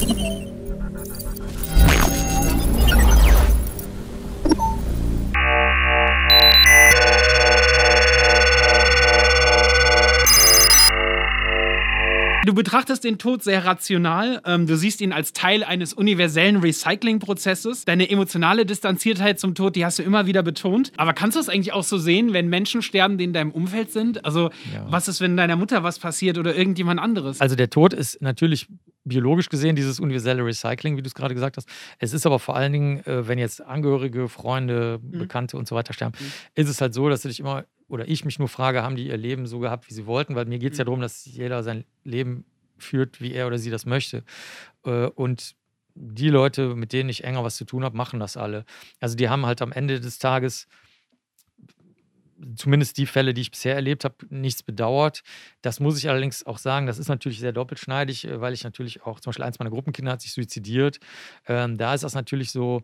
Du betrachtest den Tod sehr rational. Du siehst ihn als Teil eines universellen Recycling-Prozesses. Deine emotionale Distanziertheit zum Tod, die hast du immer wieder betont. Aber kannst du es eigentlich auch so sehen, wenn Menschen sterben, die in deinem Umfeld sind? Also, was ist, wenn deiner Mutter was passiert oder irgendjemand anderes? Also, der Tod ist natürlich biologisch gesehen dieses universelle Recycling, wie du es gerade gesagt hast. Es ist aber vor allen Dingen, wenn jetzt Angehörige, Freunde, Bekannte und so weiter sterben, ist es halt so, dass du dich immer oder ich mich nur frage, haben die ihr Leben so gehabt, wie sie wollten? Weil mir geht es ja darum, dass jeder sein Leben führt, wie er oder sie das möchte. Und die Leute, mit denen ich enger was zu tun habe, machen das alle. Also die haben halt am Ende des Tages, zumindest die Fälle, die ich bisher erlebt habe, nichts bedauert. Das muss ich allerdings auch sagen, das ist natürlich sehr doppelschneidig, weil ich natürlich auch, zum Beispiel eins meiner Gruppenkinder hat sich suizidiert. Da ist das natürlich so,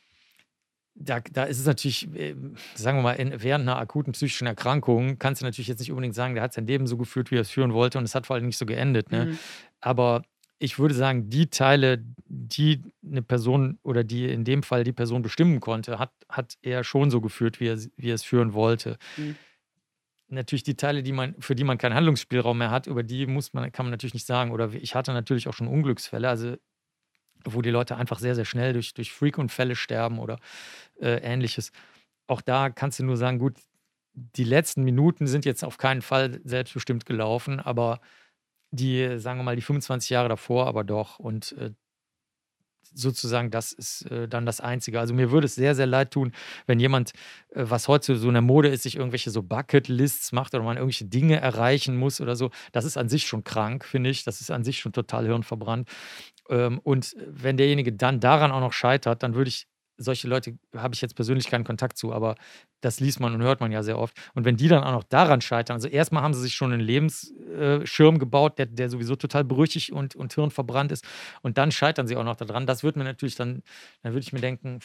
da ist es natürlich, sagen wir mal, während einer akuten psychischen Erkrankung kannst du natürlich jetzt nicht unbedingt sagen, der hat sein Leben so geführt, wie er es führen wollte und es hat vor allem nicht so geendet. Ne? Aber ich würde sagen, die Teile, die eine Person oder die in dem Fall die Person bestimmen konnte, hat er schon so geführt, wie er es führen wollte. Natürlich die Teile, für die man keinen Handlungsspielraum mehr hat, über die kann man natürlich nicht sagen. Oder ich hatte natürlich auch schon Unglücksfälle, also wo die Leute einfach sehr, sehr schnell durch Freak-Unfälle sterben oder Ähnliches. Auch da kannst du nur sagen, gut, die letzten Minuten sind jetzt auf keinen Fall selbstbestimmt gelaufen, aber die, sagen wir mal, die 25 Jahre davor aber doch. Und sozusagen, das ist dann das Einzige. Also mir würde es sehr, sehr leid tun, wenn jemand, was heute so in der Mode ist, sich irgendwelche so Bucket-Lists macht oder man irgendwelche Dinge erreichen muss oder so. Das ist an sich schon krank, finde ich. Das ist an sich schon total hirnverbrannt. Und wenn derjenige dann daran auch noch scheitert, dann würde ich, solche Leute habe ich jetzt persönlich keinen Kontakt zu, aber das liest man und hört man ja sehr oft. Und wenn die dann auch noch daran scheitern, also erstmal haben sie sich schon einen Lebensschirm gebaut, der sowieso total brüchig und hirnverbrannt ist. Und dann scheitern sie auch noch daran. Das wird mir natürlich dann würde ich mir denken,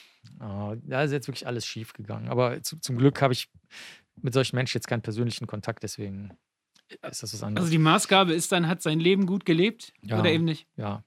da ist jetzt wirklich alles schief gegangen. Aber zum Glück habe ich mit solchen Menschen jetzt keinen persönlichen Kontakt, deswegen ist das was anderes. Also die Maßgabe ist dann, hat sein Leben gut gelebt oder eben nicht? Ja.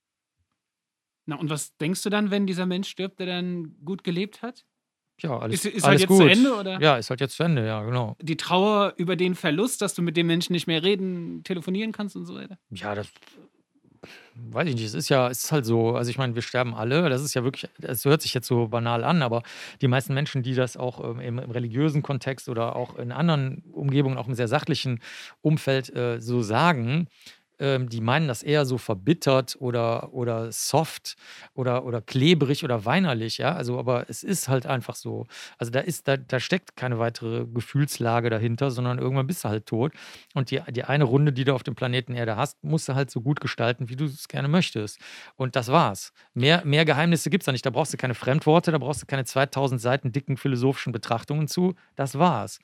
Na, und was denkst du dann, wenn dieser Mensch stirbt, der dann gut gelebt hat? Ja, alles Ist halt alles jetzt gut. zu Ende, oder? Ja, ist halt jetzt zu Ende, ja, genau. Die Trauer über den Verlust, dass du mit dem Menschen nicht mehr reden, telefonieren kannst und so weiter? Ja, das weiß ich nicht. Es ist halt so. Also ich meine, wir sterben alle. Das ist ja wirklich, das hört sich jetzt so banal an, aber die meisten Menschen, die das auch im religiösen Kontext oder auch in anderen Umgebungen, auch im sehr sachlichen Umfeld so sagen, die meinen das eher so verbittert oder soft oder klebrig oder weinerlich, ja. Also, aber es ist halt einfach so. Also da steckt keine weitere Gefühlslage dahinter, sondern irgendwann bist du halt tot. Und die eine Runde, die du auf dem Planeten Erde hast, musst du halt so gut gestalten, wie du es gerne möchtest. Und das war's. Mehr Geheimnisse gibt es da nicht. Da brauchst du keine Fremdworte, da brauchst du keine 2000 Seiten dicken philosophischen Betrachtungen zu. Das war's.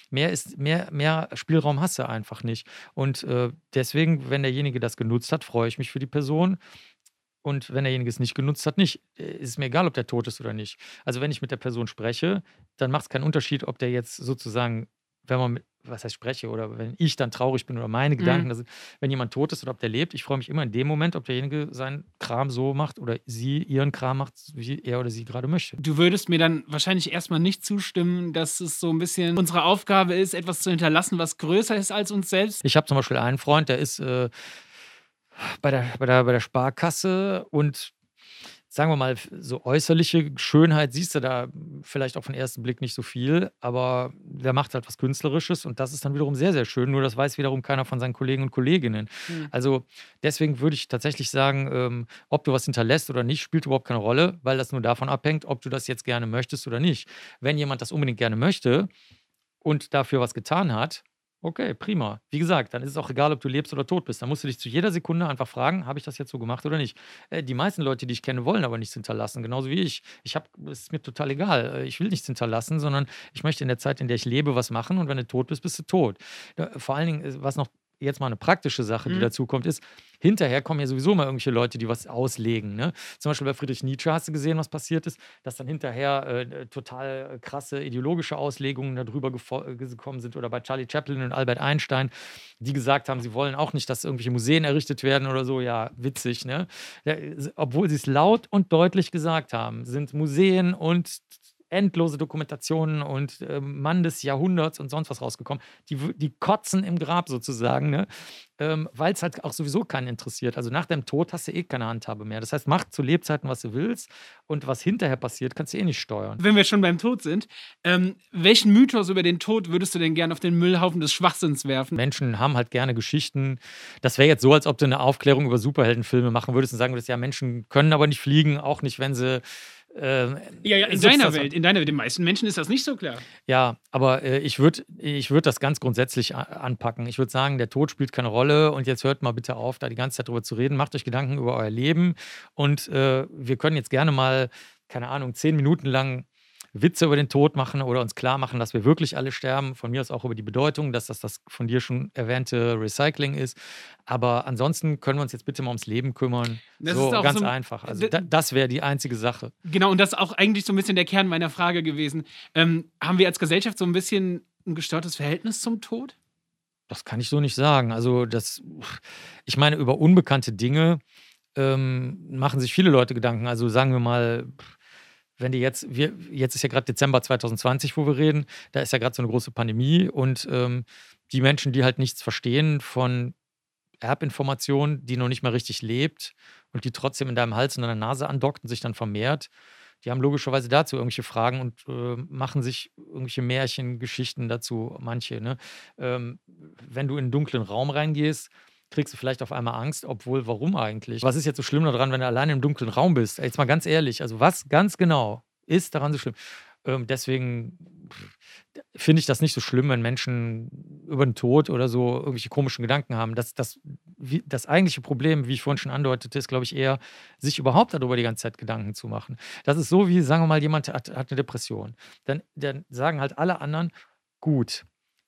Mehr Spielraum hast du einfach nicht. Und deswegen, wenn derjenige das genutzt hat, freue ich mich für die Person. Und wenn derjenige es nicht genutzt hat, nicht. Ist mir egal, ob der tot ist oder nicht. Also wenn ich mit der Person spreche, dann macht es keinen Unterschied, ob der jetzt sozusagen, was heißt spreche, oder wenn ich dann traurig bin oder meine Gedanken, wenn jemand tot ist oder ob der lebt, ich freue mich immer in dem Moment, ob derjenige seinen Kram so macht oder sie ihren Kram macht, wie er oder sie gerade möchte. Du würdest mir dann wahrscheinlich erstmal nicht zustimmen, dass es so ein bisschen unsere Aufgabe ist, etwas zu hinterlassen, was größer ist als uns selbst. Ich habe zum Beispiel einen Freund, der ist bei der Sparkasse und sagen wir mal, so äußerliche Schönheit siehst du da vielleicht auf den ersten Blick nicht so viel, aber der macht halt was Künstlerisches und das ist dann wiederum sehr, sehr schön. Nur das weiß wiederum keiner von seinen Kollegen und Kolleginnen. Also deswegen würde ich tatsächlich sagen, ob du was hinterlässt oder nicht, spielt überhaupt keine Rolle, weil das nur davon abhängt, ob du das jetzt gerne möchtest oder nicht. Wenn jemand das unbedingt gerne möchte und dafür was getan hat, okay, prima. Wie gesagt, dann ist es auch egal, ob du lebst oder tot bist. Dann musst du dich zu jeder Sekunde einfach fragen, habe ich das jetzt so gemacht oder nicht? Die meisten Leute, die ich kenne, wollen aber nichts hinterlassen, genauso wie ich. Es ist mir total egal. Ich will nichts hinterlassen, sondern ich möchte in der Zeit, in der ich lebe, was machen und wenn du tot bist, bist du tot. Vor allen Dingen, was noch jetzt mal eine praktische Sache, die dazu kommt, ist, hinterher kommen ja sowieso mal irgendwelche Leute, die was auslegen. Ne? Zum Beispiel bei Friedrich Nietzsche hast du gesehen, was passiert ist, dass dann hinterher total krasse ideologische Auslegungen darüber gekommen sind. Oder bei Charlie Chaplin und Albert Einstein, die gesagt haben, sie wollen auch nicht, dass irgendwelche Museen errichtet werden oder so. Ja, witzig, ne? Ja, obwohl sie es laut und deutlich gesagt haben, sind Museen und endlose Dokumentationen und Mann des Jahrhunderts und sonst was rausgekommen. Die kotzen im Grab sozusagen, ne? Weil es halt auch sowieso keinen interessiert. Also nach deinem Tod hast du eh keine Handhabe mehr. Das heißt, mach zu Lebzeiten, was du willst und was hinterher passiert, kannst du eh nicht steuern. Wenn wir schon beim Tod sind, welchen Mythos über den Tod würdest du denn gerne auf den Müllhaufen des Schwachsinns werfen? Menschen haben halt gerne Geschichten. Das wäre jetzt so, als ob du eine Aufklärung über Superheldenfilme machen würdest und sagen würdest, ja, Menschen können aber nicht fliegen, auch nicht, wenn sie in deiner Welt, den meisten Menschen ist das nicht so klar. Ja, aber ich würd das ganz grundsätzlich anpacken. Ich würde sagen, der Tod spielt keine Rolle und jetzt hört mal bitte auf, da die ganze Zeit drüber zu reden. Macht euch Gedanken über euer Leben und wir können jetzt gerne mal, keine Ahnung, 10 Minuten lang Witze über den Tod machen oder uns klar machen, dass wir wirklich alle sterben. Von mir aus auch über die Bedeutung, dass das von dir schon erwähnte Recycling ist. Aber ansonsten können wir uns jetzt bitte mal ums Leben kümmern. Das so ist auch ganz so, einfach. Also das wäre die einzige Sache. Genau, und das ist auch eigentlich so ein bisschen der Kern meiner Frage gewesen. Haben wir als Gesellschaft so ein bisschen ein gestörtes Verhältnis zum Tod? Das kann ich so nicht sagen. Also ich meine, über unbekannte Dinge machen sich viele Leute Gedanken. Also sagen wir mal, wenn jetzt ist ja gerade Dezember 2020, wo wir reden, da ist ja gerade so eine große Pandemie und die Menschen, die halt nichts verstehen von Erbinformationen, die noch nicht mal richtig lebt und die trotzdem in deinem Hals und deiner Nase andockt und sich dann vermehrt, die haben logischerweise dazu irgendwelche Fragen und machen sich irgendwelche Märchen, Geschichten dazu, manche. Ne? Wenn du in einen dunklen Raum reingehst, kriegst du vielleicht auf einmal Angst, obwohl, warum eigentlich? Was ist jetzt so schlimm daran, wenn du alleine im dunklen Raum bist? Jetzt mal ganz ehrlich, also was ganz genau ist daran so schlimm? Deswegen finde ich das nicht so schlimm, wenn Menschen über den Tod oder so irgendwelche komischen Gedanken haben. Das eigentliche Problem, wie ich vorhin schon andeutete, ist, glaube ich, eher, sich überhaupt darüber die ganze Zeit Gedanken zu machen. Das ist so, wie, sagen wir mal, jemand hat eine Depression. Dann sagen halt alle anderen, gut,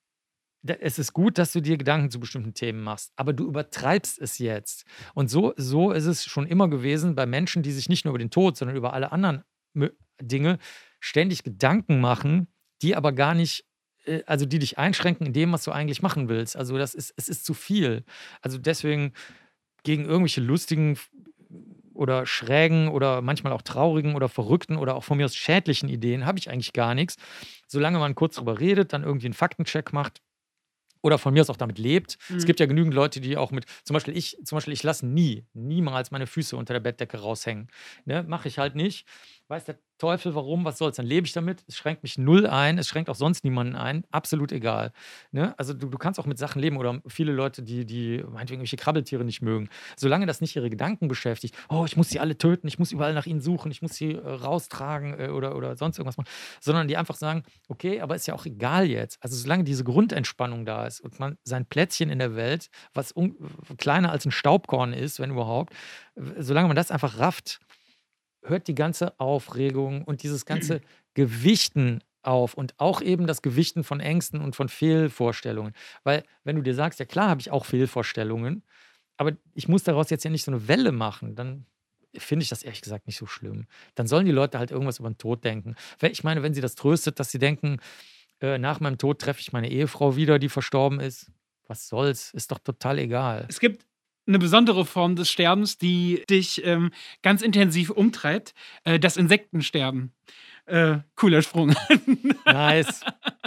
es ist gut, dass du dir Gedanken zu bestimmten Themen machst, aber du übertreibst es jetzt. Und so ist es schon immer gewesen bei Menschen, die sich nicht nur über den Tod, sondern über alle anderen Dinge ständig Gedanken machen, die aber gar nicht, also die dich einschränken in dem, was du eigentlich machen willst. Also es ist zu viel. Also deswegen gegen irgendwelche lustigen oder schrägen oder manchmal auch traurigen oder verrückten oder auch von mir aus schädlichen Ideen habe ich eigentlich gar nichts. Solange man kurz drüber redet, dann irgendwie einen Faktencheck macht, oder von mir aus auch damit lebt. Es gibt ja genügend Leute, die auch zum Beispiel ich lasse niemals meine Füße unter der Bettdecke raushängen. Ne? Mache ich halt nicht. Weiß der Teufel warum, was soll's, dann lebe ich damit. Es schränkt mich null ein, es schränkt auch sonst niemanden ein. Absolut egal. Ne? Also du kannst auch mit Sachen leben oder viele Leute, die meinetwegen irgendwelche Krabbeltiere nicht mögen. Solange das nicht ihre Gedanken beschäftigt, oh, ich muss sie alle töten, ich muss überall nach ihnen suchen, ich muss sie raustragen oder sonst irgendwas machen, sondern die einfach sagen, okay, aber ist ja auch egal jetzt. Also solange diese Grundentspannung da ist und man sein Plätzchen in der Welt, was kleiner als ein Staubkorn ist, wenn überhaupt, solange man das einfach rafft, hört die ganze Aufregung und dieses ganze Gewichten auf und auch eben das Gewichten von Ängsten und von Fehlvorstellungen. Weil wenn du dir sagst, ja klar habe ich auch Fehlvorstellungen, aber ich muss daraus jetzt ja nicht so eine Welle machen, dann finde ich das ehrlich gesagt nicht so schlimm. Dann sollen die Leute halt irgendwas über den Tod denken. Ich meine, wenn sie das tröstet, dass sie denken, nach meinem Tod treffe ich meine Ehefrau wieder, die verstorben ist, was soll's, ist doch total egal. Es gibt eine besondere Form des Sterbens, die dich ganz intensiv umtreibt, das Insektensterben. Cooler Sprung. Nice.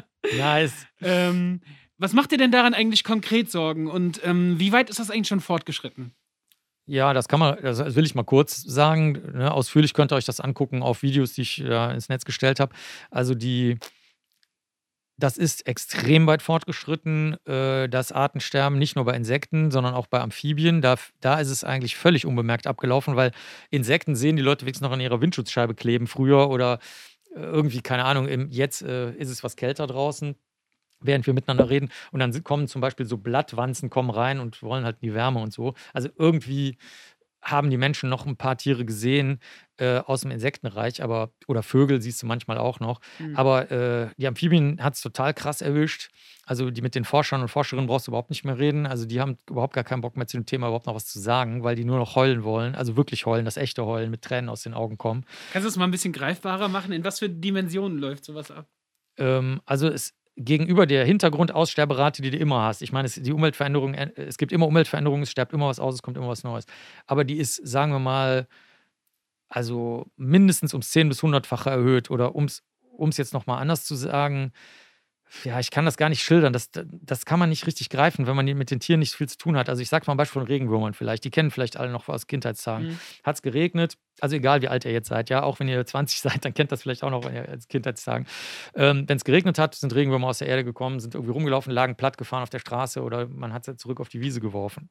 Was macht dir denn daran eigentlich konkret Sorgen und wie weit ist das eigentlich schon fortgeschritten? Ja, das will ich mal kurz sagen. Ne? Ausführlich könnt ihr euch das angucken auf Videos, die ich ins Netz gestellt habe. Also das ist extrem weit fortgeschritten, das Artensterben, nicht nur bei Insekten, sondern auch bei Amphibien. Da ist es eigentlich völlig unbemerkt abgelaufen, weil Insekten sehen die Leute wenigstens noch an ihrer Windschutzscheibe kleben früher oder irgendwie, keine Ahnung, jetzt ist es was kälter draußen, während wir miteinander reden. Und dann kommen zum Beispiel so Blattwanzen kommen rein und wollen halt in die Wärme und so. Also irgendwie haben die Menschen noch ein paar Tiere gesehen aus dem Insektenreich, oder Vögel siehst du manchmal auch noch. Aber die Amphibien hat es total krass erwischt. Also die mit den Forschern und Forscherinnen brauchst du überhaupt nicht mehr reden. Also die haben überhaupt gar keinen Bock mehr zu dem Thema überhaupt noch was zu sagen, weil die nur noch heulen wollen. Also wirklich heulen, das echte Heulen mit Tränen aus den Augen kommen. Kannst du es mal ein bisschen greifbarer machen? In was für Dimensionen läuft sowas ab? Also es gegenüber der Hintergrundaussterberate, die du immer hast. Ich meine, die Umweltveränderung, es gibt immer Umweltveränderungen, es sterbt immer was aus, es kommt immer was Neues. Aber die ist, sagen wir mal, also mindestens ums 10- bis 100-fache erhöht. Oder um es jetzt nochmal anders zu sagen, ja, ich kann das gar nicht schildern. Das kann man nicht richtig greifen, wenn man mit den Tieren nicht viel zu tun hat. Also ich sag mal ein Beispiel von Regenwürmern vielleicht. Die kennen vielleicht alle noch aus Kindheitstagen. Hat es geregnet, also egal wie alt ihr jetzt seid, ja, auch wenn ihr 20 seid, dann kennt das vielleicht auch noch als Kindheitstagen. Wenn es geregnet hat, sind Regenwürmer aus der Erde gekommen, sind irgendwie rumgelaufen, lagen platt gefahren auf der Straße oder man hat sie zurück auf die Wiese geworfen.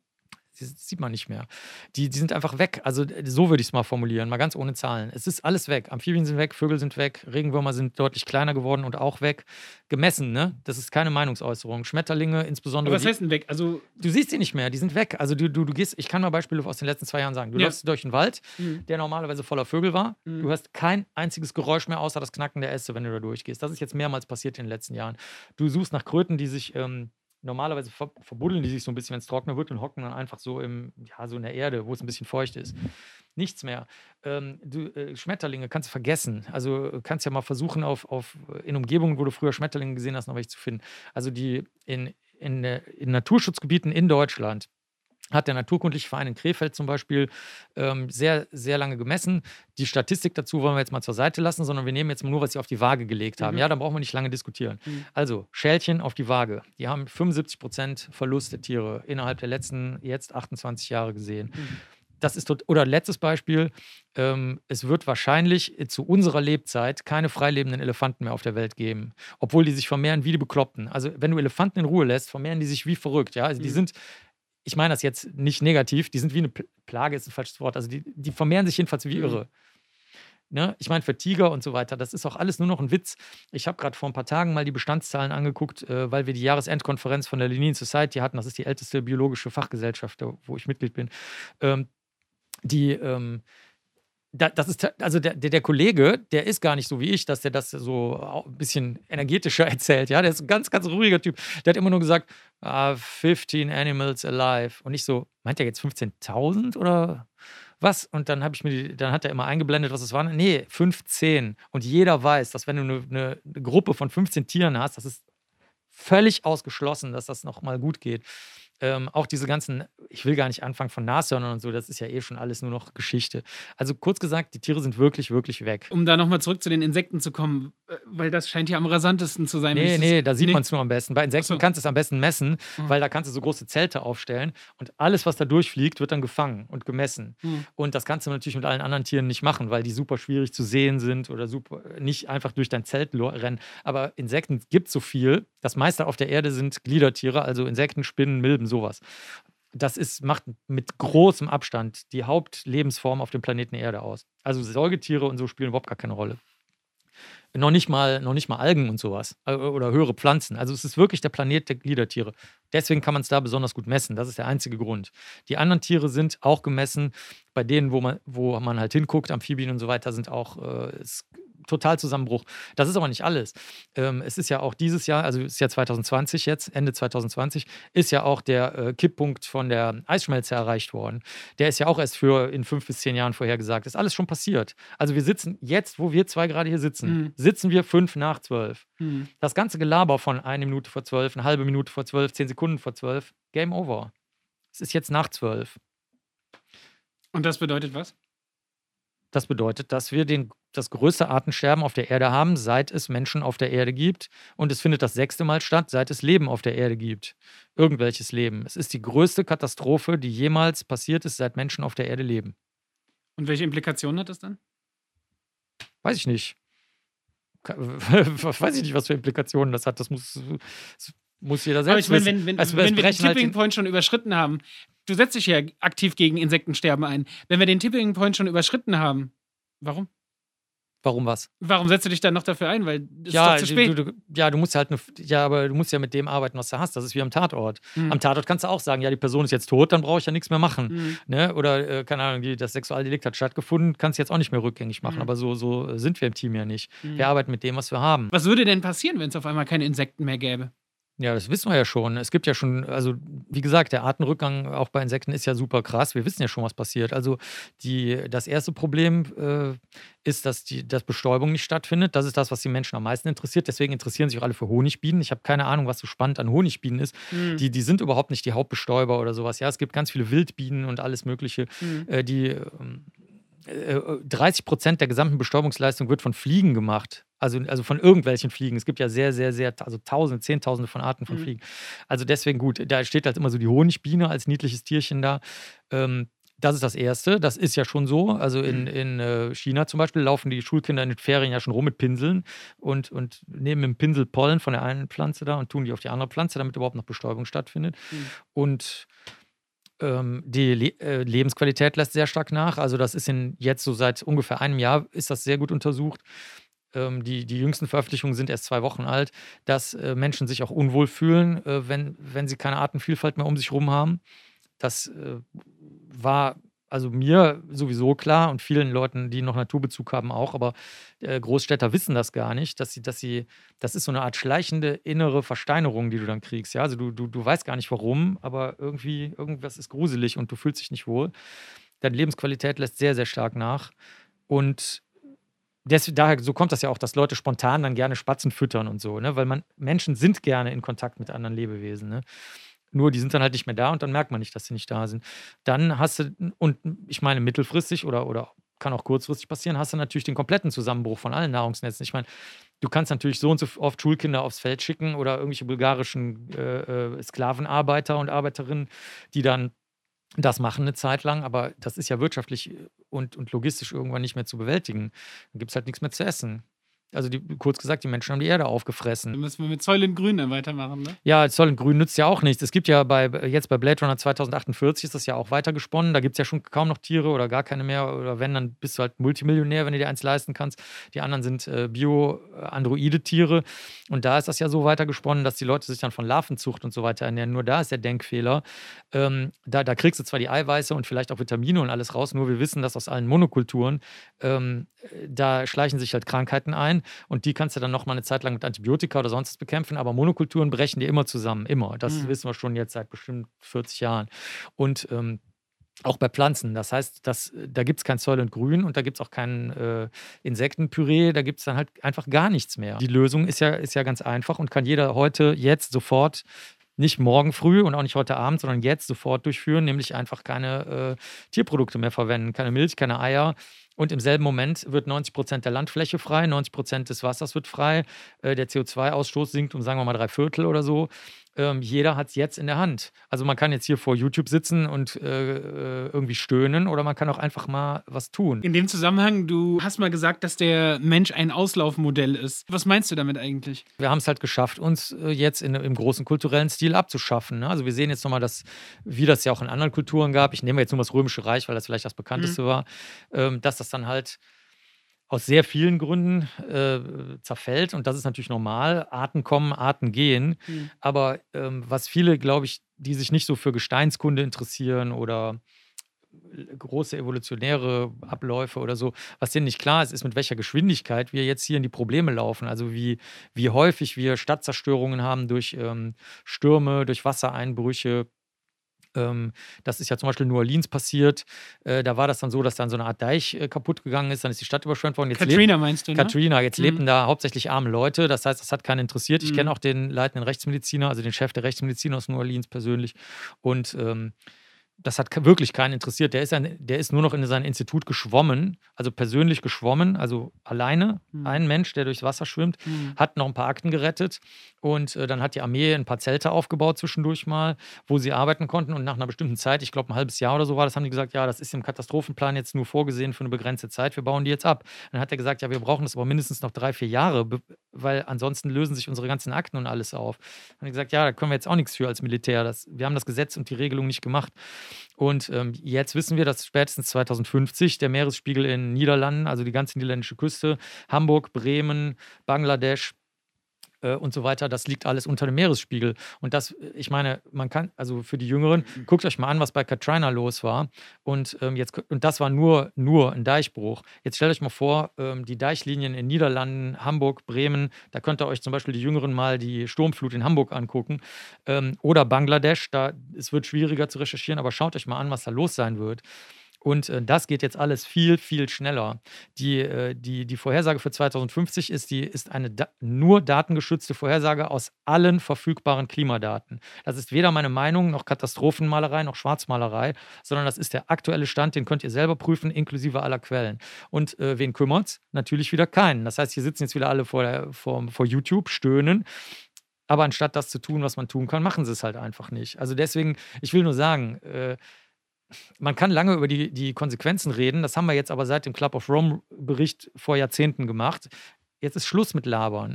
Das sieht man nicht mehr. Die sind einfach weg. Also so würde ich es mal formulieren, mal ganz ohne Zahlen. Es ist alles weg. Amphibien sind weg, Vögel sind weg, Regenwürmer sind deutlich kleiner geworden und auch weg. Gemessen, ne? Das ist keine Meinungsäußerung. Schmetterlinge insbesondere. Aber was heißt denn weg? Also du siehst sie nicht mehr, die sind weg. Also du gehst, ich kann mal Beispiele aus den letzten 2 Jahren sagen. Du läufst durch den Wald, der normalerweise voller Vögel war. Du hörst kein einziges Geräusch mehr, außer das Knacken der Äste, wenn du da durchgehst. Das ist jetzt mehrmals passiert in den letzten Jahren. Du suchst nach Kröten, die sich normalerweise verbuddeln die sich so ein bisschen, wenn es trockener wird und hocken dann einfach so so in der Erde, wo es ein bisschen feucht ist. Nichts mehr. Schmetterlinge kannst du vergessen. Also kannst ja mal versuchen, in Umgebungen, wo du früher Schmetterlinge gesehen hast, noch welche zu finden. Also die in Naturschutzgebieten in Deutschland hat der Naturkundliche Verein in Krefeld zum Beispiel sehr, sehr lange gemessen. Die Statistik dazu wollen wir jetzt mal zur Seite lassen, sondern wir nehmen jetzt nur, was sie auf die Waage gelegt haben. Ja, dann brauchen wir nicht lange diskutieren. Also, Schälchen auf die Waage. Die haben 75% Verlust der Tiere innerhalb der letzten, jetzt 28 Jahre gesehen. Das ist oder letztes Beispiel, es wird wahrscheinlich zu unserer Lebzeit keine freilebenden Elefanten mehr auf der Welt geben, obwohl die sich vermehren wie die Bekloppten. Also wenn du Elefanten in Ruhe lässt, vermehren die sich wie verrückt. Ja? Also die sind, ich meine das jetzt nicht negativ, die sind wie eine Plage, ist ein falsches Wort, also die vermehren sich jedenfalls wie irre. Ne? Ich meine, für Tiger und so weiter, das ist auch alles nur noch ein Witz. Ich habe gerade vor ein paar Tagen mal die Bestandszahlen angeguckt, weil wir die Jahresendkonferenz von der Linnean Society hatten. Das ist die älteste biologische Fachgesellschaft, wo ich Mitglied bin. Das ist, also der Kollege, der ist gar nicht so wie ich, dass der das so ein bisschen energetischer erzählt. Ja? Der ist ein ganz, ganz ruhiger Typ. Der hat immer nur gesagt, 15 animals alive. Und ich so, meint er jetzt 15.000 oder was? Und dann dann hat er immer eingeblendet, was es waren. Nee, 15. Und jeder weiß, dass wenn du eine Gruppe von 15 Tieren hast, das ist völlig ausgeschlossen, dass das nochmal gut geht. Auch diese ganzen, ich will gar nicht anfangen von Nashörnern und so, das ist ja schon alles nur noch Geschichte. Also kurz gesagt, die Tiere sind wirklich, wirklich weg. Um da nochmal zurück zu den Insekten zu kommen, weil das scheint ja am rasantesten zu sein. Nee, da sieht man es nur am besten. Bei Insekten kannst du es am besten messen, weil da kannst du so große Zelte aufstellen und alles, was da durchfliegt, wird dann gefangen und gemessen. Und das kannst du natürlich mit allen anderen Tieren nicht machen, weil die super schwierig zu sehen sind oder super nicht einfach durch dein Zelt rennen. Aber Insekten gibt es so viel. Das meiste auf der Erde sind Gliedertiere, also Insekten, Spinnen, Milben, sowas. Das macht mit großem Abstand die Hauptlebensform auf dem Planeten Erde aus. Also Säugetiere und so spielen überhaupt gar keine Rolle. Noch nicht mal Algen und sowas oder höhere Pflanzen. Also es ist wirklich der Planet der Gliedertiere. Deswegen kann man es da besonders gut messen. Das ist der einzige Grund. Die anderen Tiere sind auch gemessen. Bei denen, wo man halt hinguckt, Amphibien und so weiter, sind auch total Zusammenbruch. Das ist aber nicht alles. Es ist ja auch dieses Jahr, also es ist ja 2020 jetzt, Ende 2020, ist ja auch der Kipppunkt von der Eisschmelze erreicht worden. Der ist ja auch erst in 5 bis 10 Jahren vorhergesagt. Ist alles schon passiert. Also wir sitzen jetzt, wo wir zwei gerade hier sitzen, sitzen wir 5 nach 12. Das ganze Gelaber von 1 Minute vor 12, eine halbe Minute vor 12, 10 Sekunden vor 12, Game over. Es ist jetzt nach 12. Und das bedeutet was? Das bedeutet, dass wir das größte Artensterben auf der Erde haben, seit es Menschen auf der Erde gibt. Und es findet das 6. Mal statt, seit es Leben auf der Erde gibt. Irgendwelches Leben. Es ist die größte Katastrophe, die jemals passiert ist, seit Menschen auf der Erde leben. Und welche Implikationen hat das dann? Weiß ich nicht. Weiß ich nicht, was für Implikationen das hat. Das muss jeder selbst wissen. Aber ich wissen. meine, wenn wir den Tipping Point schon überschritten haben, du setzt dich ja aktiv gegen Insektensterben ein. Wenn wir den Tipping Point schon überschritten haben, warum? Warum was? Warum setzt du dich dann noch dafür ein? Weil es ist doch Ja, zu spät. du musst halt aber du musst ja mit dem arbeiten, was du hast. Das ist wie am Tatort. Mhm. Am Tatort kannst du auch sagen, ja, die Person ist jetzt tot, dann brauche ich ja nichts mehr machen. Mhm. Ne? Oder, keine Ahnung, das Sexualdelikt hat stattgefunden, kannst du jetzt auch nicht mehr rückgängig machen. Mhm. Aber so sind wir im Team ja nicht. Mhm. Wir arbeiten mit dem, was wir haben. Was würde denn passieren, wenn es auf einmal keine Insekten mehr gäbe? Ja, das wissen wir ja schon. Es gibt ja schon, also wie gesagt, der Artenrückgang auch bei Insekten ist ja super krass. Wir wissen ja schon, was passiert. Also das erste Problem ist, dass Bestäubung nicht stattfindet. Das ist das, was die Menschen am meisten interessiert. Deswegen interessieren sich auch alle für Honigbienen. Ich habe keine Ahnung, was so spannend an Honigbienen ist. Mhm. Die sind überhaupt nicht die Hauptbestäuber oder sowas. Ja, es gibt ganz viele Wildbienen und alles Mögliche, die 30% der gesamten Bestäubungsleistung wird von Fliegen gemacht. Also von irgendwelchen Fliegen. Es gibt ja sehr, sehr, sehr, also Tausende, Zehntausende von Arten von Fliegen. Also deswegen gut, da steht halt immer so die Honigbiene als niedliches Tierchen da. Das ist das Erste. Das ist ja schon so. Also in China zum Beispiel laufen die Schulkinder in den Ferien ja schon rum mit Pinseln und nehmen im Pinsel Pollen von der einen Pflanze da und tun die auf die andere Pflanze, damit überhaupt noch Bestäubung stattfindet. Und die Lebensqualität lässt sehr stark nach. Also das ist jetzt so seit ungefähr einem Jahr ist das sehr gut untersucht. Die jüngsten Veröffentlichungen sind erst 2 Wochen alt, dass Menschen sich auch unwohl fühlen, wenn sie keine Artenvielfalt mehr um sich herum haben. Das war also mir sowieso klar und vielen Leuten, die noch Naturbezug haben, auch, aber Großstädter wissen das gar nicht, das ist so eine Art schleichende innere Versteinerung, die du dann kriegst. Ja? Also du weißt gar nicht warum, aber irgendwas ist gruselig und du fühlst dich nicht wohl. Deine Lebensqualität lässt sehr, sehr stark nach. Und daher, so kommt das ja auch, dass Leute spontan dann gerne Spatzen füttern und so, ne? Weil Menschen sind gerne in Kontakt mit anderen Lebewesen, ne? Nur die sind dann halt nicht mehr da und dann merkt man nicht, dass sie nicht da sind. Dann hast du, und ich meine mittelfristig oder kann auch kurzfristig passieren, hast du natürlich den kompletten Zusammenbruch von allen Nahrungsnetzen. Ich meine, du kannst natürlich so und so oft Schulkinder aufs Feld schicken oder irgendwelche bulgarischen Sklavenarbeiter und Arbeiterinnen, die dann das machen eine Zeit lang, aber das ist ja wirtschaftlich und logistisch irgendwann nicht mehr zu bewältigen. Dann gibt es halt nichts mehr zu essen. Also kurz gesagt, die Menschen haben die Erde aufgefressen. Dann müssen wir mit Säulen Grün dann weitermachen, ne? Ja, Säulen Grün nützt ja auch nichts. Es gibt ja jetzt bei Blade Runner 2048 ist das ja auch weitergesponnen. Da gibt es ja schon kaum noch Tiere oder gar keine mehr. Oder wenn, dann bist du halt Multimillionär, wenn du dir eins leisten kannst. Die anderen sind Bio-Androide-Tiere. Und da ist das ja so weitergesponnen, dass die Leute sich dann von Larvenzucht und so weiter ernähren. Nur da ist der Denkfehler. Da kriegst du zwar die Eiweiße und vielleicht auch Vitamine und alles raus, nur wir wissen, dass aus allen Monokulturen da schleichen sich halt Krankheiten ein und die kannst du dann nochmal eine Zeit lang mit Antibiotika oder sonst was bekämpfen, aber Monokulturen brechen die immer zusammen, immer. Das wissen wir schon jetzt seit bestimmt 40 Jahren. Und auch bei Pflanzen. Das heißt, da gibt es kein Soylent Grün und da gibt es auch kein Insektenpüree, da gibt es dann halt einfach gar nichts mehr. Die Lösung ist ja ganz einfach und kann jeder jetzt, sofort, nicht morgen früh und auch nicht heute Abend, sondern jetzt sofort durchführen, nämlich einfach keine Tierprodukte mehr verwenden, keine Milch, keine Eier. Und im selben Moment wird 90% der Landfläche frei, 90% des Wassers wird frei, der CO2-Ausstoß sinkt um, sagen wir mal, 3/4 oder so. Jeder hat es jetzt in der Hand. Also man kann jetzt hier vor YouTube sitzen und irgendwie stöhnen oder man kann auch einfach mal was tun. In dem Zusammenhang, du hast mal gesagt, dass der Mensch ein Auslaufmodell ist. Was meinst du damit eigentlich? Wir haben es halt geschafft, uns jetzt im großen kulturellen Stil abzuschaffen. Ne? Also wir sehen jetzt nochmal, wie das ja auch in anderen Kulturen gab, ich nehme jetzt nur das Römische Reich, weil das vielleicht das bekannteste war, dass das dann halt aus sehr vielen Gründen zerfällt und das ist natürlich normal. Arten kommen, Arten gehen. Aber was viele, glaube ich, die sich nicht so für Gesteinskunde interessieren oder große evolutionäre Abläufe oder so, was denen nicht klar ist, mit welcher Geschwindigkeit wir jetzt hier in die Probleme laufen. Also wie häufig wir Stadtzerstörungen haben durch Stürme, durch Wassereinbrüche. Das ist ja zum Beispiel in New Orleans passiert. Da war das dann so, dass dann so eine Art Deich kaputt gegangen ist. Dann ist die Stadt überschwemmt worden. Katrina meinst du, ne? Katrina. Jetzt lebten da hauptsächlich arme Leute. Das heißt, das hat keinen interessiert. Ich kenne auch den leitenden Rechtsmediziner, also den Chef der Rechtsmedizin aus New Orleans persönlich. Und das hat wirklich keinen interessiert. Der ist nur noch in sein Institut geschwommen, also persönlich geschwommen, also alleine. Ein Mensch, der durchs Wasser schwimmt, hat noch ein paar Akten gerettet. Und dann hat die Armee ein paar Zelte aufgebaut zwischendurch mal, wo sie arbeiten konnten. Und nach einer bestimmten Zeit, ich glaube ein halbes Jahr oder so war das, haben die gesagt, ja, das ist im Katastrophenplan jetzt nur vorgesehen für eine begrenzte Zeit, wir bauen die jetzt ab. Dann hat er gesagt, ja, wir brauchen das aber mindestens noch 3-4 Jahre, weil ansonsten lösen sich unsere ganzen Akten und alles auf. Haben die gesagt, ja, da können wir jetzt auch nichts für als Militär. Wir haben das Gesetz und die Regelung nicht gemacht. Und jetzt wissen wir, dass spätestens 2050 der Meeresspiegel in Niederlanden, also die ganze niederländische Küste, Hamburg, Bremen, Bangladesch und so weiter, das liegt alles unter dem Meeresspiegel. Und das, ich meine, man kann, also für die Jüngeren, guckt euch mal an, was bei Katrina los war. Und das war nur ein Deichbruch. Jetzt stellt euch mal vor, die Deichlinien in Niederlanden, Hamburg, Bremen, da könnt ihr euch zum Beispiel die Jüngeren mal die Sturmflut in Hamburg angucken. Oder Bangladesch, es wird schwieriger zu recherchieren, aber schaut euch mal an, was da los sein wird. Und das geht jetzt alles viel, viel schneller. Die Vorhersage für 2050 ist eine nur datengeschützte Vorhersage aus allen verfügbaren Klimadaten. Das ist weder meine Meinung, noch Katastrophenmalerei, noch Schwarzmalerei, sondern das ist der aktuelle Stand, den könnt ihr selber prüfen, inklusive aller Quellen. Und wen kümmert's? Natürlich wieder keinen. Das heißt, hier sitzen jetzt wieder alle vor YouTube, stöhnen. Aber anstatt das zu tun, was man tun kann, machen sie es halt einfach nicht. Also deswegen, ich will nur sagen, man kann lange über die Konsequenzen reden. Das haben wir jetzt aber seit dem Club of Rome-Bericht vor Jahrzehnten gemacht. Jetzt ist Schluss mit Labern.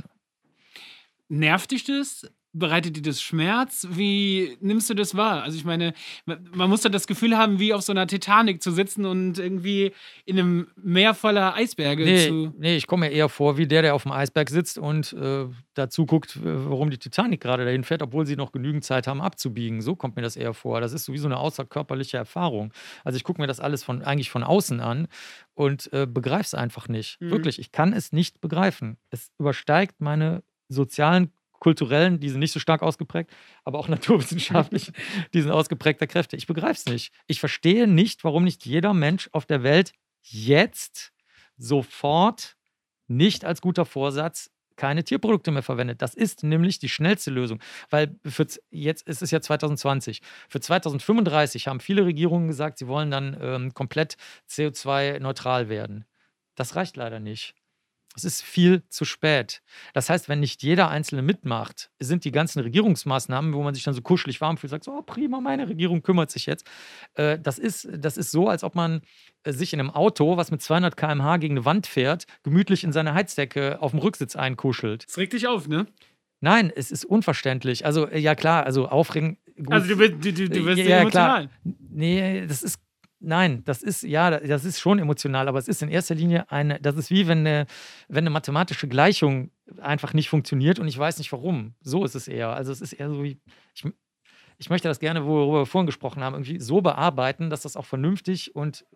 Nervt dich das? Bereitet dir das Schmerz? Wie nimmst du das wahr? Also ich meine, man muss da das Gefühl haben, wie auf so einer Titanic zu sitzen und irgendwie in einem Meer voller Eisberge Nee, ich komme mir eher vor wie der auf dem Eisberg sitzt und dazu guckt, warum die Titanic gerade dahin fährt, obwohl sie noch genügend Zeit haben abzubiegen. So kommt mir das eher vor. Das ist sowieso eine außerkörperliche Erfahrung. Also ich gucke mir das alles eigentlich von außen an und begreife es einfach nicht. Wirklich, ich kann es nicht begreifen. Es übersteigt meine sozialen, kulturellen, die sind nicht so stark ausgeprägt, aber auch naturwissenschaftlich, die sind ausgeprägter Kräfte. Ich begreife es nicht. Ich verstehe nicht, warum nicht jeder Mensch auf der Welt jetzt sofort nicht als guter Vorsatz keine Tierprodukte mehr verwendet. Das ist nämlich die schnellste Lösung, weil jetzt ist es ja 2020. Für 2035 haben viele Regierungen gesagt, sie wollen dann komplett CO2-neutral werden. Das reicht leider nicht. Es ist viel zu spät. Das heißt, wenn nicht jeder Einzelne mitmacht, sind die ganzen Regierungsmaßnahmen, wo man sich dann so kuschelig warm fühlt, sagt so, oh, prima, meine Regierung kümmert sich jetzt. Das ist so, als ob man sich in einem Auto, was mit 200 km/h gegen eine Wand fährt, gemütlich in seine Heizdecke auf dem Rücksitz einkuschelt. Das regt dich auf, ne? Nein, es ist unverständlich. Also, ja klar, also aufregen. Gut. Also du wirst ja, emotional. Nee, das ist schon emotional, aber es ist in erster Linie das ist wie wenn eine mathematische Gleichung einfach nicht funktioniert und ich weiß nicht warum. So ist es eher. Also es ist eher so wie, ich möchte das gerne, worüber wir vorhin gesprochen haben, irgendwie so bearbeiten, dass das auch vernünftig und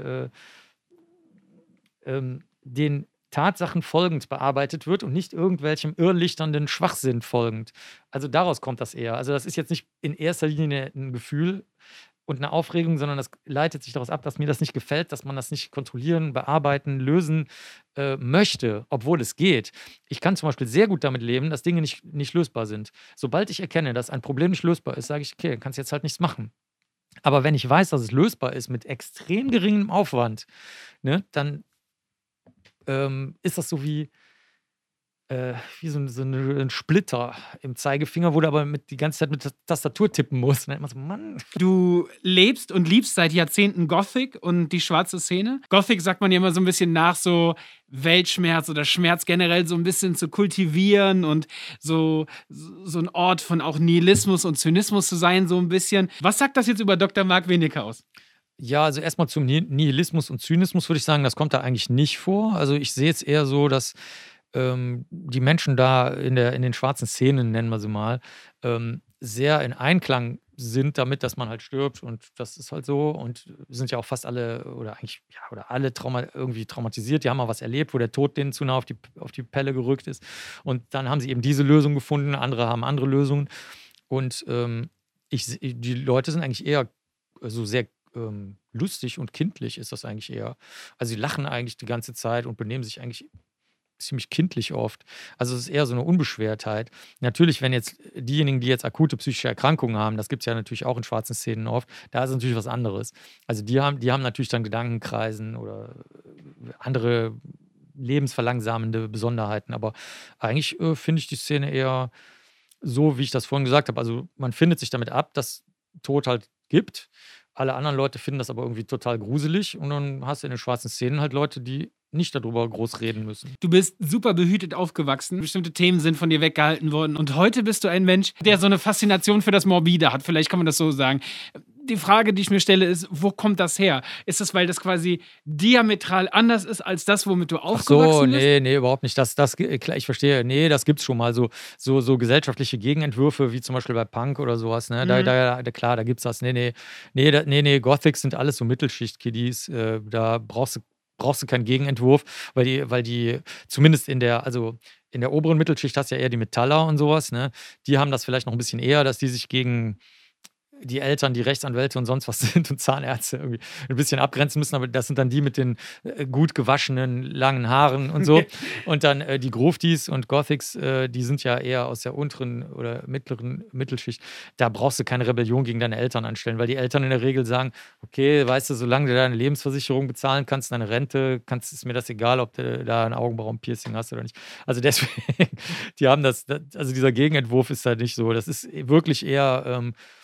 den Tatsachen folgend bearbeitet wird und nicht irgendwelchem irrlichternden Schwachsinn folgend. Also daraus kommt das eher. Also das ist jetzt nicht in erster Linie ein Gefühl und eine Aufregung, sondern das leitet sich daraus ab, dass mir das nicht gefällt, dass man das nicht kontrollieren, bearbeiten, lösen möchte, obwohl es geht. Ich kann zum Beispiel sehr gut damit leben, dass Dinge nicht lösbar sind. Sobald ich erkenne, dass ein Problem nicht lösbar ist, sage ich, okay, dann kannst du jetzt halt nichts machen. Aber wenn ich weiß, dass es lösbar ist mit extrem geringem Aufwand, ne, dann ist das so wie so ein Splitter im Zeigefinger, wo du aber die ganze Zeit mit der Tastatur tippen musst. Und dann immer so, Mann. Du lebst und liebst seit Jahrzehnten Gothic und die schwarze Szene. Gothic sagt man ja immer so ein bisschen nach, so Weltschmerz oder Schmerz generell so ein bisschen zu kultivieren und so ein Ort von auch Nihilismus und Zynismus zu sein, so ein bisschen. Was sagt das jetzt über Dr. Marc Winnicke aus? Ja, also erstmal zum Nihilismus und Zynismus würde ich sagen, das kommt da eigentlich nicht vor. Also ich sehe es eher so, dass die Menschen da in den schwarzen Szenen, nennen wir sie mal, sehr in Einklang sind damit, dass man halt stirbt und das ist halt so und sind ja auch fast alle oder eigentlich oder alle irgendwie traumatisiert, die haben mal was erlebt, wo der Tod denen zu nah auf die Pelle gerückt ist und dann haben sie eben diese Lösung gefunden, andere haben andere Lösungen und die Leute sind eigentlich eher so sehr lustig und kindlich ist das eigentlich eher. Also sie lachen eigentlich die ganze Zeit und benehmen sich eigentlich ziemlich kindlich oft. Also es ist eher so eine Unbeschwertheit. Natürlich, wenn jetzt diejenigen, die jetzt akute psychische Erkrankungen haben, das gibt es ja natürlich auch in schwarzen Szenen oft, da ist natürlich was anderes. Also die haben natürlich dann Gedankenkreisen oder andere lebensverlangsamende Besonderheiten. Aber eigentlich finde ich die Szene eher so, wie ich das vorhin gesagt habe. Also man findet sich damit ab, dass Tod halt gibt. Alle anderen Leute finden das aber irgendwie total gruselig und dann hast du in den schwarzen Szenen halt Leute, die nicht darüber groß reden müssen. Du bist super behütet aufgewachsen. Bestimmte Themen sind von dir weggehalten worden. Und heute bist du ein Mensch, der so eine Faszination für das Morbide hat. Vielleicht kann man das so sagen. Die Frage, die ich mir stelle, ist, wo kommt das her? Ist das, weil das quasi diametral anders ist als das, womit du Ach aufgewachsen so, bist? nee, überhaupt nicht. Klar, ich verstehe. Nee, das gibt's schon mal. So gesellschaftliche Gegenentwürfe, wie zum Beispiel bei Punk oder sowas. Ne? Klar, da gibt's das. Nee, Gothics sind alles so Mittelschicht-Kiddies. Da brauchst du keinen Gegenentwurf, weil die zumindest also in der oberen Mittelschicht hast du ja eher die Metaller und sowas. Ne? Die haben das vielleicht noch ein bisschen eher, dass die sich gegen die Eltern, die Rechtsanwälte und sonst was sind und Zahnärzte irgendwie ein bisschen abgrenzen müssen, aber das sind dann die mit den gut gewaschenen, langen Haaren und so. Und dann die Gruftis und Gothics, die sind ja eher aus der unteren oder mittleren Mittelschicht. Da brauchst du keine Rebellion gegen deine Eltern anstellen, weil die Eltern in der Regel sagen, okay, weißt du, solange du deine Lebensversicherung bezahlen kannst, deine Rente, ist mir das egal, ob du da ein Augenbrauen-Piercing hast oder nicht. Also deswegen, die haben also dieser Gegenentwurf ist halt nicht so. Das ist wirklich eher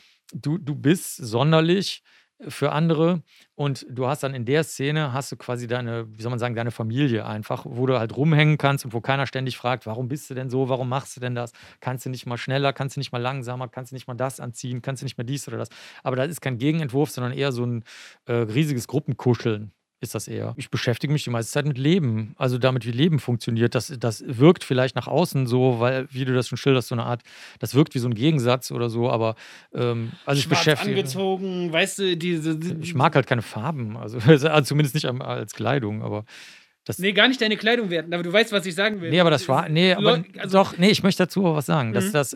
du bist sonderlich für andere und du hast dann in der Szene, hast du quasi deine, wie soll man sagen, deine Familie einfach, wo du halt rumhängen kannst und wo keiner ständig fragt, warum bist du denn so, warum machst du denn das? Kannst du nicht mal schneller, kannst du nicht mal langsamer, kannst du nicht mal das anziehen, kannst du nicht mal dies oder das. Aber das ist kein Gegenentwurf, sondern eher so ein riesiges Gruppenkuscheln. Ist das eher. Ich beschäftige mich die meiste Zeit mit Leben, also damit, wie Leben funktioniert. Das wirkt vielleicht nach außen so, weil, wie du das schon schilderst, so eine Art, das wirkt wie so ein Gegensatz oder so, aber also ich Schwarz beschäftige. angezogen, weißt du, Ich mag halt keine Farben, also zumindest nicht als Kleidung, aber das. Nee, gar nicht deine Kleidung werten, aber du weißt, was ich sagen will. Nee, aber das Schwarze. Nee, aber Also, doch, nee, ich möchte dazu auch was sagen.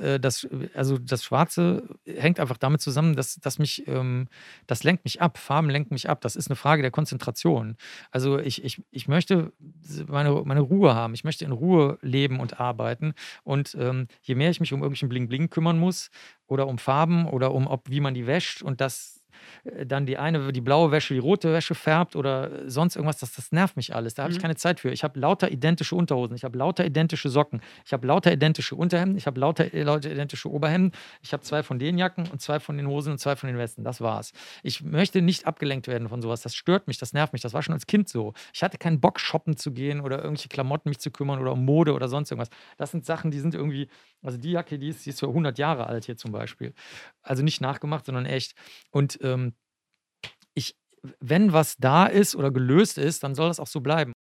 Also das Schwarze hängt einfach damit zusammen, dass mich, das lenkt mich ab. Farben lenken mich ab. Das ist eine Frage der Konzentration. Also ich möchte meine Ruhe haben. Ich möchte in Ruhe leben und arbeiten. Und je mehr ich mich um irgendwelchen Bling-Bling kümmern muss oder um Farben oder wie man die wäscht und das dann die blaue Wäsche, die rote Wäsche färbt oder sonst irgendwas, das nervt mich alles. Da habe ich keine Zeit für. Ich habe lauter identische Unterhosen, ich habe lauter identische Socken, ich habe lauter identische Unterhemden, ich habe lauter identische Oberhemden, ich habe 2 von den Jacken und 2 von den Hosen und 2 von den Westen. Das war's. Ich möchte nicht abgelenkt werden von sowas. Das stört mich, das nervt mich. Das war schon als Kind so. Ich hatte keinen Bock, shoppen zu gehen oder irgendwelche Klamotten mich zu kümmern oder um Mode oder sonst irgendwas. Das sind Sachen, die sind irgendwie, also die Jacke, die ist für 100 Jahre alt hier zum Beispiel. Also nicht nachgemacht, sondern echt. Und wenn was da ist oder gelöst ist, dann soll das auch so bleiben.